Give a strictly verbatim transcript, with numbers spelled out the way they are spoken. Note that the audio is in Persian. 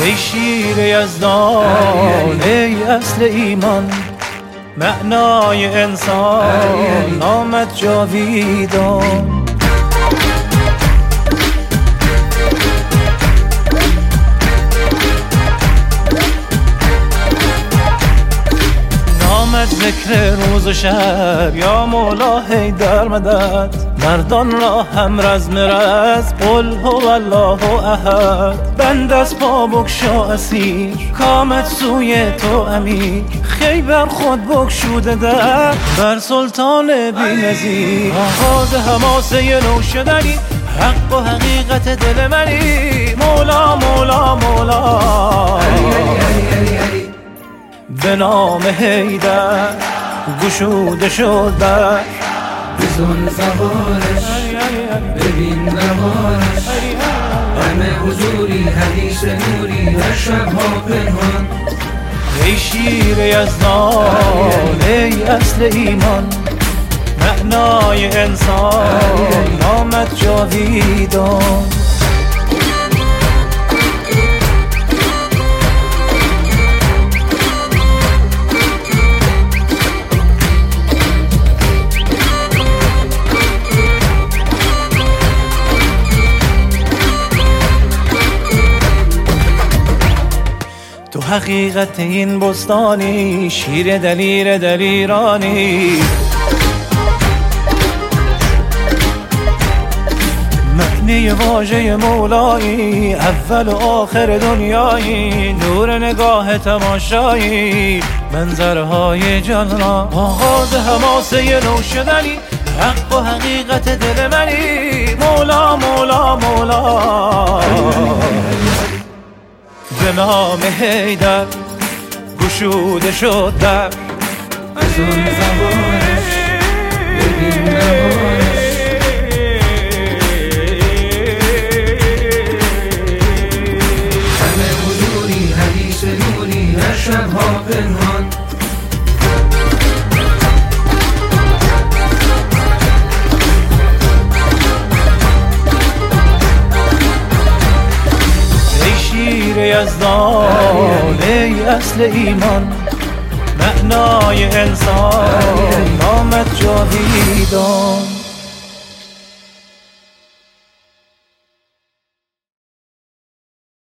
ای شیر یزدان ای اصل ایمان، معنای انسان نامت جاویدان. نامت ذکر روز و شب، یا مولا حیدر مدد. مردان را هم رزم رز، قل هو الله احد. بند از پا بگشا اسیر، کامت سوی تو امیر. خیبر خود بگشوده در بر سلطان بی نظیر. آغاز حماسه نو شدنی، حق و حقیقت دل منی. مولا مولا مولا به نام حیدر گشوده شد در بزن سوارش، ببین نوارش. همه حضوری حدیث نوری در شبها پنهان. ای شیر یزدان ای اصل ایمان، معنای انسان نامت جاویدان. تو حقیقت این بستانی، شیر دلیر دلیرانی. معنی واژه مولایی، اول و آخر دنیایی. نور نگاه تماشایی، منظرهای جان را. آغاز حماسه نو شدنی، حق و حقیقت دل منی. مولا مولا مولا به نام حیدر گشوده شد در بزن زبانش، ببین نوارش. همه حضوری حدیث نوری در شبها پنهان. یزدان ای اصل ایمان، معنای انسان نامت جاویدان.